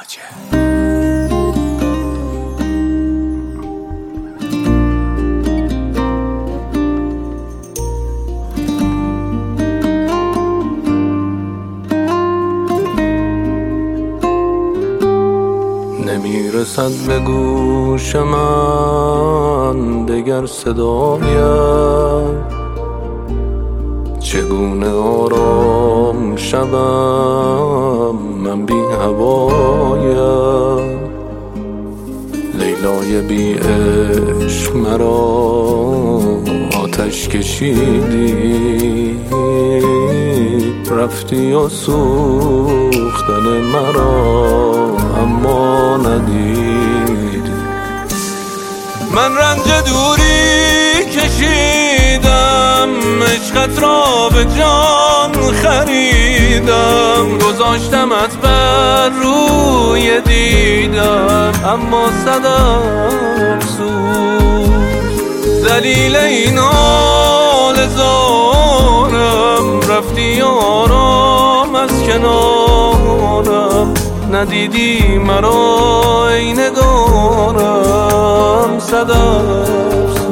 نمیرسد به گوش من دگر صدایم، چگونه آرام شوم من بی هوایم. لیلای بی عشق مرا آتش کشیدی، رفتی و سوختن مرا اما ندیدی. من رنج دوری کشیدم، عشقت را به جان خریدم، گذاشتمت بر روی دیدم اما صدم سوخت. دلیل این حال زارم، رفتی آرام از کنارم، ندیدی مرا ای نگارم صدم سوخت.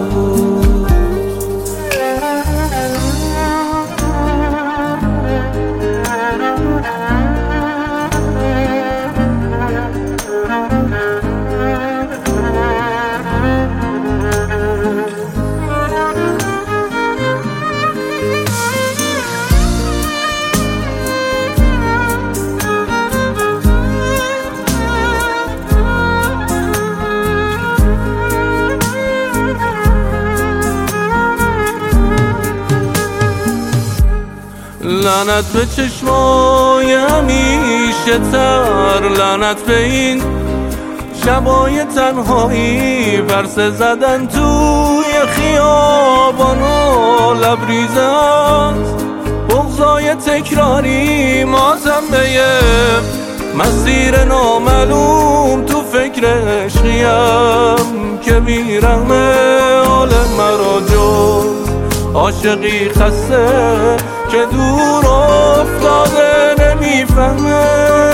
لعنت به چشمای همیشه تر، لعنت به این شبای تنهایی، ورسه زدن توی خیابان و لبریزه است بغضای تکراری. ماتم به یه مسیر نامعلوم، تو فکر عشقیم که بیرغم حال مرا جز عاشقی خسته که دور افتاده نمیفهمه.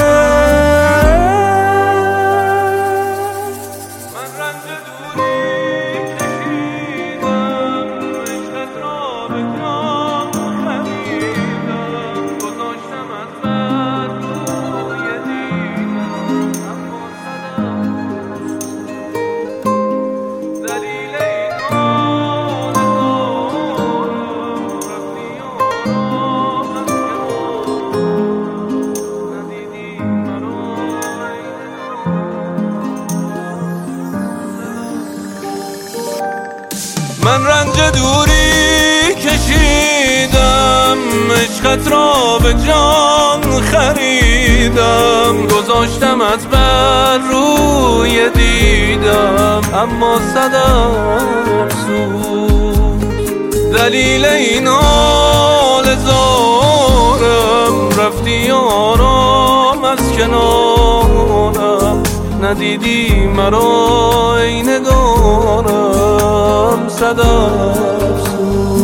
من رنج دوری کشیدم، عشقت را به جان خریدم، گذاشتمت بر روی دیدم اما صدم. دلیل این حال من رنج دوری کشیدم، عشقت را به جان خریدم، گذاشتمت بر روی دیدم اما صدم سوخت. دلیل این حال زارم، رفتی آرام از کنارم، ندیدی مرا ای نگارم صدم سوخت.